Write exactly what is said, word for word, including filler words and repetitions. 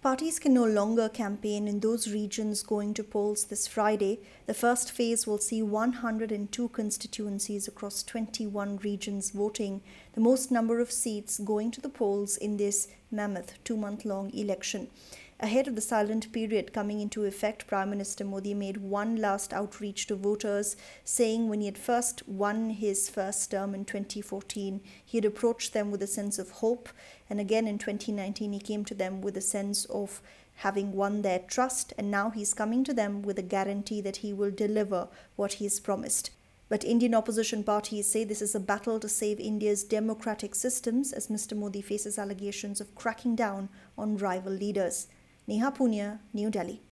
Parties can no longer campaign in those regions going to polls this Friday. The first phase will see one hundred two constituencies across twenty-one regions voting, the most number of seats going to the polls in this mammoth two-month-long election. Ahead of the silent period coming into effect, Prime Minister Modi made one last outreach to voters, saying when he had first won his first term in twenty fourteen, he had approached them with a sense of hope, and again in twenty nineteen he came to them with a sense of having won their trust, and now he's coming to them with a guarantee that he will deliver what he has promised. But Indian opposition parties say this is a battle to save India's democratic systems as Mister Modi faces allegations of cracking down on rival leaders. Neha Punia, New Delhi.